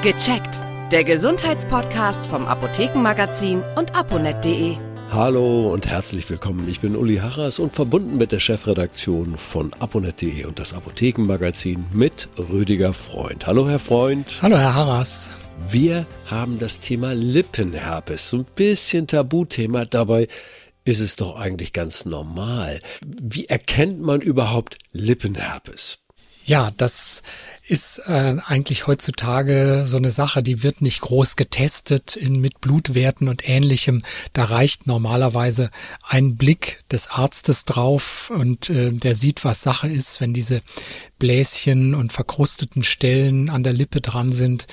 Gecheckt. Der Gesundheitspodcast vom Apothekenmagazin und aponet.de. Hallo und herzlich willkommen. Ich bin Uli Harras und verbunden mit der Chefredaktion von aponet.de und das Apothekenmagazin mit Rüdiger Freund. Hallo Herr Freund. Hallo Herr Harras. Wir haben das Thema Lippenherpes, so ein bisschen Tabuthema, dabei ist es doch eigentlich ganz normal. Wie erkennt man überhaupt Lippenherpes? Ja, das ist eigentlich heutzutage so eine Sache, die wird nicht groß getestet mit Blutwerten und Ähnlichem. Da reicht normalerweise ein Blick des Arztes drauf und der sieht, was Sache ist, wenn diese Bläschen und verkrusteten Stellen an der Lippe dran sind.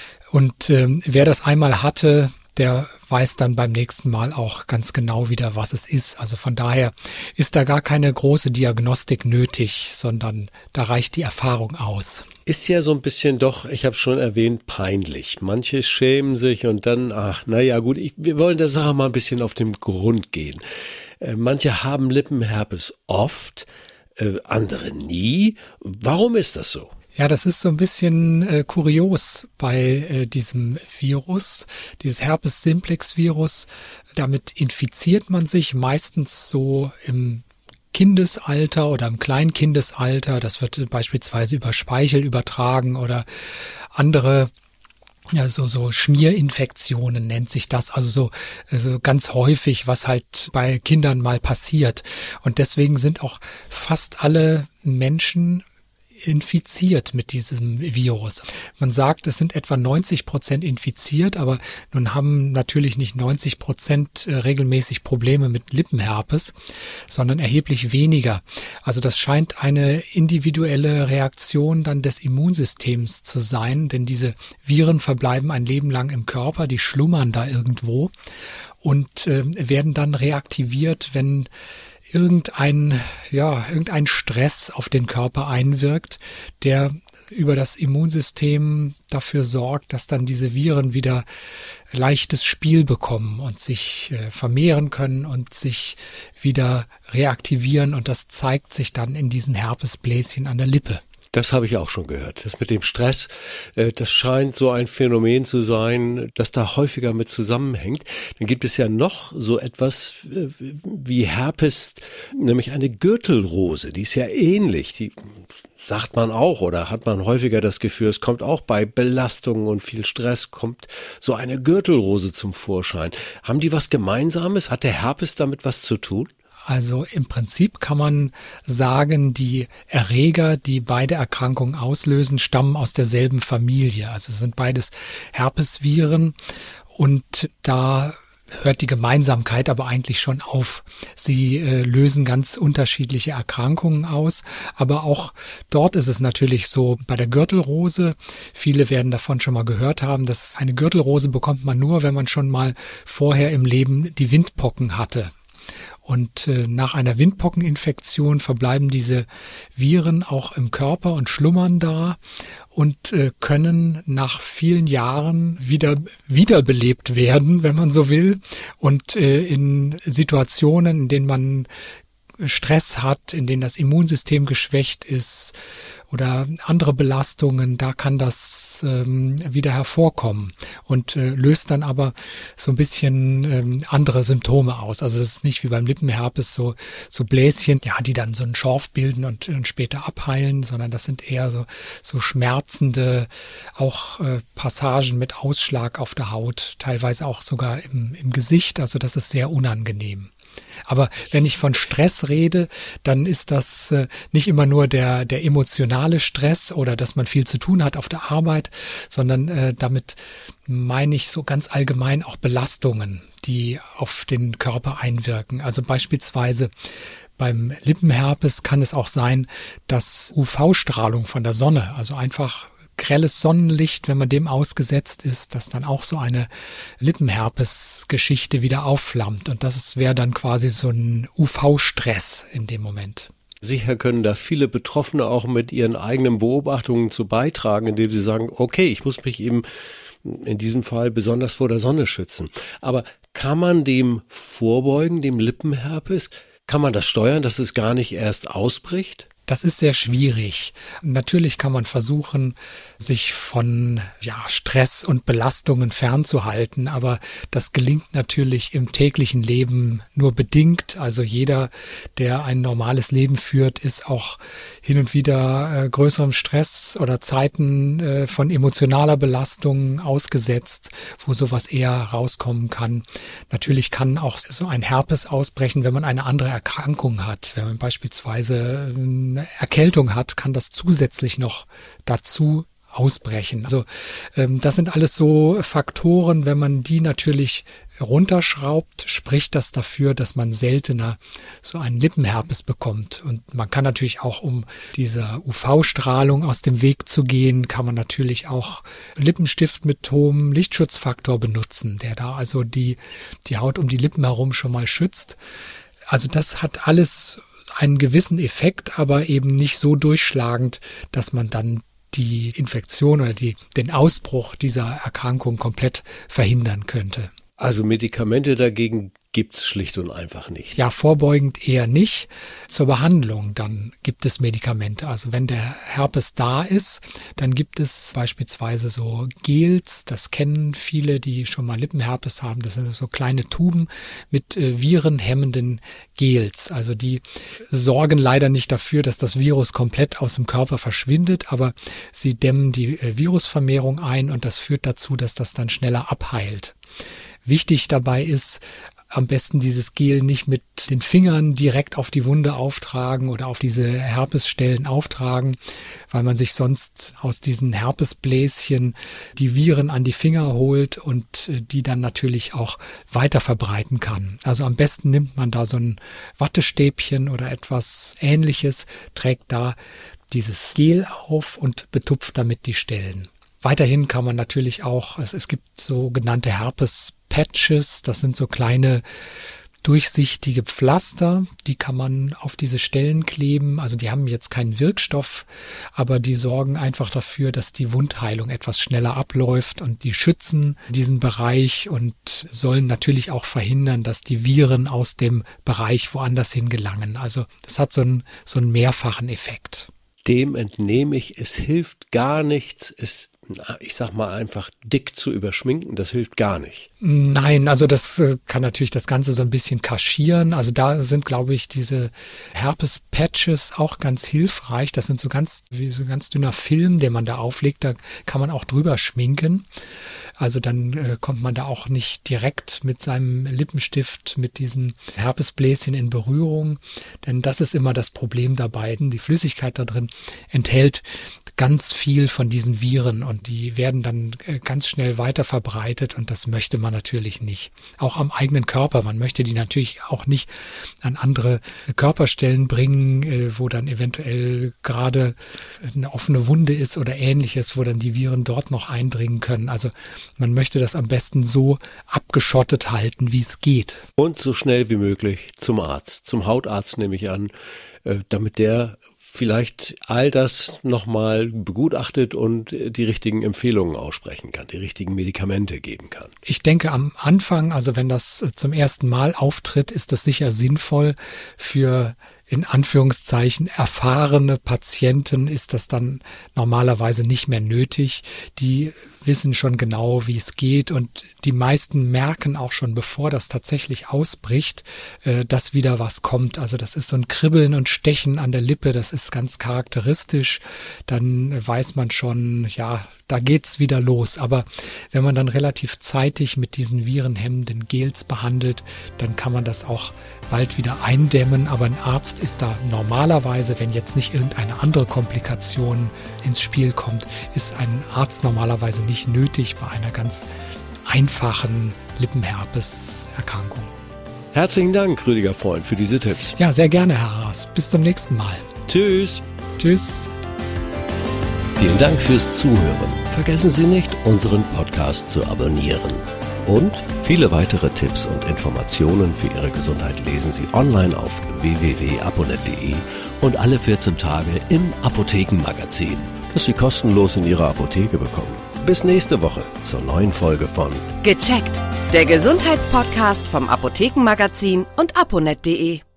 Und wer das einmal hatte, der weiß dann beim nächsten Mal auch ganz genau wieder, was es ist. Also von daher ist da gar keine große Diagnostik nötig, sondern da reicht die Erfahrung aus. Ist ja so ein bisschen doch, ich habe schon erwähnt, peinlich. Manche schämen sich und dann, wir wollen der Sache mal ein bisschen auf den Grund gehen. Manche haben Lippenherpes oft, andere nie. Warum ist das so? Ja, das ist so ein bisschen kurios bei diesem Virus, dieses Herpes simplex Virus. Damit infiziert man sich meistens so im Kindesalter oder im Kleinkindesalter. Das wird beispielsweise über Speichel übertragen oder andere, ja, so Schmierinfektionen nennt sich das, also ganz häufig, was halt bei Kindern mal passiert. Und deswegen sind auch fast alle Menschen infiziert mit diesem Virus. Man sagt, es sind etwa 90% infiziert, aber nun haben natürlich nicht 90% regelmäßig Probleme mit Lippenherpes, sondern erheblich weniger. Also das scheint eine individuelle Reaktion dann des Immunsystems zu sein, denn diese Viren verbleiben ein Leben lang im Körper, die schlummern da irgendwo und werden dann reaktiviert, wenn irgendein Stress auf den Körper einwirkt, der über das Immunsystem dafür sorgt, dass dann diese Viren wieder leichtes Spiel bekommen und sich vermehren können und sich wieder reaktivieren. Und das zeigt sich dann in diesen Herpesbläschen an der Lippe. Das habe ich auch schon gehört. Das mit dem Stress, das scheint so ein Phänomen zu sein, das da häufiger mit zusammenhängt. Dann gibt es ja noch so etwas wie Herpes, nämlich eine Gürtelrose. Die ist ja ähnlich. Die sagt man auch oder hat man häufiger das Gefühl, es kommt auch bei Belastungen und viel Stress, kommt so eine Gürtelrose zum Vorschein. Haben die was Gemeinsames? Hat der Herpes damit was zu tun? Also im Prinzip kann man sagen, die Erreger, die beide Erkrankungen auslösen, stammen aus derselben Familie. Also es sind beides Herpesviren und da hört die Gemeinsamkeit aber eigentlich schon auf. Sie lösen ganz unterschiedliche Erkrankungen aus, aber auch dort ist es natürlich so, bei der Gürtelrose, viele werden davon schon mal gehört haben, dass eine Gürtelrose bekommt man nur, wenn man schon mal vorher im Leben die Windpocken hatte. Und nach einer Windpockeninfektion verbleiben diese Viren auch im Körper und schlummern da und können nach vielen Jahren wiederbelebt werden, wenn man so will. Und in Situationen, in denen man Stress hat, in denen das Immunsystem geschwächt ist oder andere Belastungen, da kann das wieder hervorkommen und löst dann aber so ein bisschen andere Symptome aus. Also es ist nicht wie beim Lippenherpes so Bläschen, ja, die dann so einen Schorf bilden und später abheilen, sondern das sind eher so schmerzende, auch Passagen mit Ausschlag auf der Haut, teilweise auch sogar im Gesicht. Also das ist sehr unangenehm. Aber wenn ich von Stress rede, dann ist das nicht immer nur der emotionale Stress oder dass man viel zu tun hat auf der Arbeit, sondern damit meine ich so ganz allgemein auch Belastungen, die auf den Körper einwirken. Also beispielsweise beim Lippenherpes kann es auch sein, dass UV-Strahlung von der Sonne, also einfach grelles Sonnenlicht, wenn man dem ausgesetzt ist, dass dann auch so eine Lippenherpes-Geschichte wieder aufflammt. Und das wäre dann quasi so ein UV-Stress in dem Moment. Sicher können da viele Betroffene auch mit ihren eigenen Beobachtungen zu beitragen, indem sie sagen, okay, ich muss mich eben in diesem Fall besonders vor der Sonne schützen. Aber kann man dem vorbeugen, dem Lippenherpes? Kann man das steuern, dass es gar nicht erst ausbricht? Das ist sehr schwierig. Natürlich kann man versuchen, sich von Stress und Belastungen fernzuhalten, aber das gelingt natürlich im täglichen Leben nur bedingt. Also jeder, der ein normales Leben führt, ist auch hin und wieder größerem Stress oder Zeiten von emotionaler Belastung ausgesetzt, wo sowas eher rauskommen kann. Natürlich kann auch so ein Herpes ausbrechen, wenn man eine andere Erkrankung hat. Wenn man beispielsweise eine Erkältung hat, kann das zusätzlich noch dazu ausbrechen. Also das sind alles so Faktoren, wenn man die natürlich runterschraubt, spricht das dafür, dass man seltener so einen Lippenherpes bekommt. Und man kann natürlich auch, um dieser UV-Strahlung aus dem Weg zu gehen, kann man natürlich auch Lippenstift mit hohem Lichtschutzfaktor benutzen, der da also die Haut um die Lippen herum schon mal schützt. Also das hat alles einen gewissen Effekt, aber eben nicht so durchschlagend, dass man dann die Infektion oder den Ausbruch dieser Erkrankung komplett verhindern könnte. Also Medikamente dagegen gibt's schlicht und einfach nicht. Ja, vorbeugend eher nicht. Zur Behandlung dann gibt es Medikamente. Also wenn der Herpes da ist, dann gibt es beispielsweise so Gels. Das kennen viele, die schon mal Lippenherpes haben. Das sind so kleine Tuben mit virenhemmenden Gels. Also die sorgen leider nicht dafür, dass das Virus komplett aus dem Körper verschwindet, aber sie dämmen die Virusvermehrung ein und das führt dazu, dass das dann schneller abheilt. Wichtig dabei ist, am besten dieses Gel nicht mit den Fingern direkt auf die Wunde auftragen oder auf diese Herpesstellen auftragen, weil man sich sonst aus diesen Herpesbläschen die Viren an die Finger holt und die dann natürlich auch weiter verbreiten kann. Also am besten nimmt man da so ein Wattestäbchen oder etwas Ähnliches, trägt da dieses Gel auf und betupft damit die Stellen. Weiterhin kann man natürlich auch, es gibt sogenannte Herpes-Patches, das sind so kleine durchsichtige Pflaster, die kann man auf diese Stellen kleben. Also die haben jetzt keinen Wirkstoff, aber die sorgen einfach dafür, dass die Wundheilung etwas schneller abläuft und die schützen diesen Bereich und sollen natürlich auch verhindern, dass die Viren aus dem Bereich woanders hin gelangen. Also das hat so einen mehrfachen Effekt. Dem entnehme ich, es hilft gar nichts, ich sag mal einfach dick zu überschminken, das hilft gar nicht. Nein, also das kann natürlich das Ganze so ein bisschen kaschieren. Also da sind, glaube ich, diese Herpes-Patches auch ganz hilfreich. Das sind so ganz dünner Film, den man da auflegt. Da kann man auch drüber schminken. Also dann kommt man da auch nicht direkt mit seinem Lippenstift mit diesen Herpesbläschen in Berührung. Denn das ist immer das Problem dabei. Die Flüssigkeit da drin enthält ganz viel von diesen Viren und die werden dann ganz schnell weiter verbreitet und das möchte man natürlich nicht. Auch am eigenen Körper. Man möchte die natürlich auch nicht an andere Körperstellen bringen, wo dann eventuell gerade eine offene Wunde ist oder Ähnliches, wo dann die Viren dort noch eindringen können. Also man möchte das am besten so abgeschottet halten, wie es geht. Und so schnell wie möglich zum Arzt, zum Hautarzt nehme ich an, damit der vielleicht all das nochmal begutachtet und die richtigen Empfehlungen aussprechen kann, die richtigen Medikamente geben kann. Ich denke am Anfang, also wenn das zum ersten Mal auftritt, ist das sicher sinnvoll. Für in Anführungszeichen erfahrene Patienten ist das dann normalerweise nicht mehr nötig. Die wissen schon genau, wie es geht und die meisten merken auch schon, bevor das tatsächlich ausbricht, dass wieder was kommt. Also das ist so ein Kribbeln und Stechen an der Lippe, das ist ganz charakteristisch. Dann weiß man schon, ja, da geht's wieder los. Aber wenn man dann relativ zeitig mit diesen virenhemmenden Gels behandelt, dann kann man das auch bald wieder eindämmen. Aber ein Arzt ist da normalerweise, wenn jetzt nicht irgendeine andere Komplikation ins Spiel kommt, ist ein Arzt normalerweise nicht nötig bei einer ganz einfachen Lippenherpes-Erkrankung. Herzlichen Dank, Rüdiger Freund, für diese Tipps. Ja, sehr gerne, Herr Haas. Bis zum nächsten Mal. Tschüss. Tschüss. Vielen Dank fürs Zuhören. Vergessen Sie nicht, unseren Podcast zu abonnieren. Und viele weitere Tipps und Informationen für Ihre Gesundheit lesen Sie online auf www.aponet.de und alle 14 Tage im Apothekenmagazin, das Sie kostenlos in Ihrer Apotheke bekommen. Bis nächste Woche zur neuen Folge von Gecheckt, der Gesundheitspodcast vom Apothekenmagazin und aponet.de.